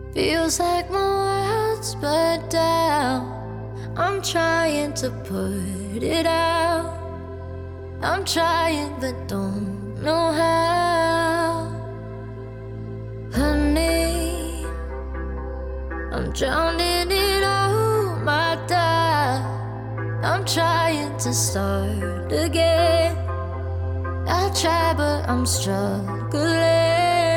Feels like my world's burnt down. I'm trying to put it out. I'm trying but don't know how. Honey, I'm drowning in all my doubt. I'm trying to start again. I try but I'm struggling.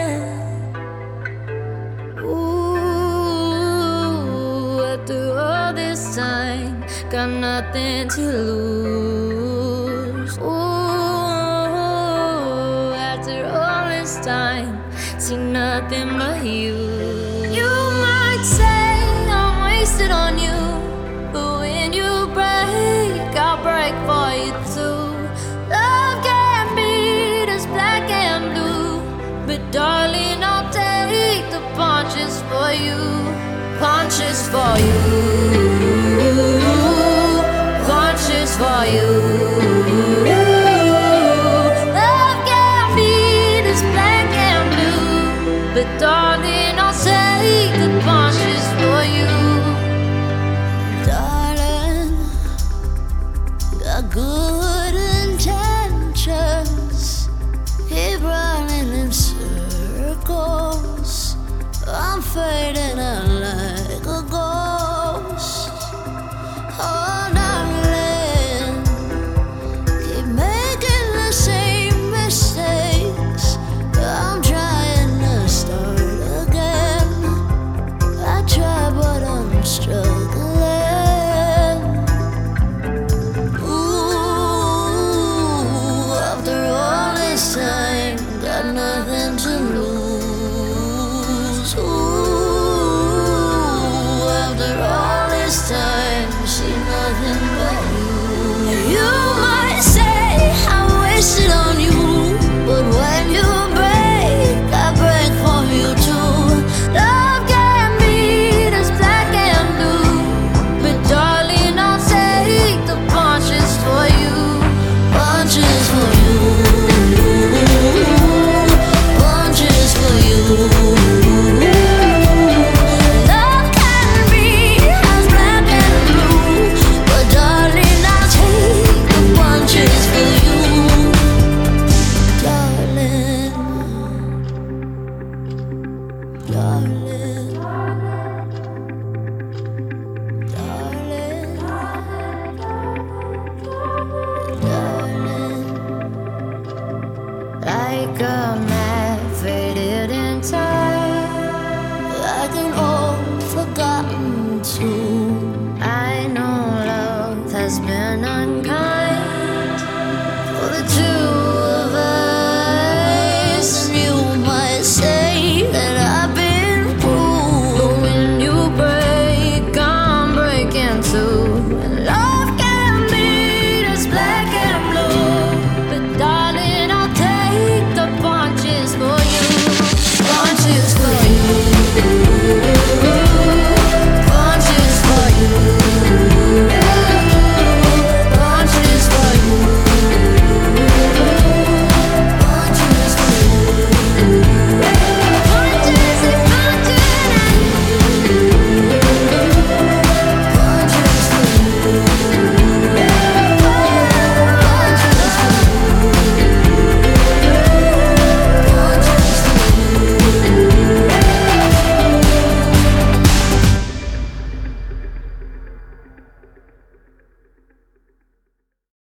After all this time, got nothing to lose. Ooh, after all this time, see nothing but you. You might say I'm wasted on you, but when you break, I'll break for you too. Love can be this black and blue, but darling, I'll take the punches for you. Punches for you, punches for you. Love can be this black and blue, but darling, I'll take the punches for you. Darling, got good intentions, keep running in circles. I'm fading out like a ghost. Oh, darling, keep making the same mistakes. I'm trying to start again. I try, but I'm struggling. Ooh, after all this time, got nothing to lose. Ooh, after all this time, see nothing but you. You might say I'm wasted on you, but when you break, I break for you too. Love can be this black and blue, but darling, I'll take the punches for you. Punches for you. Punches for you. Darling, darling, darling, like a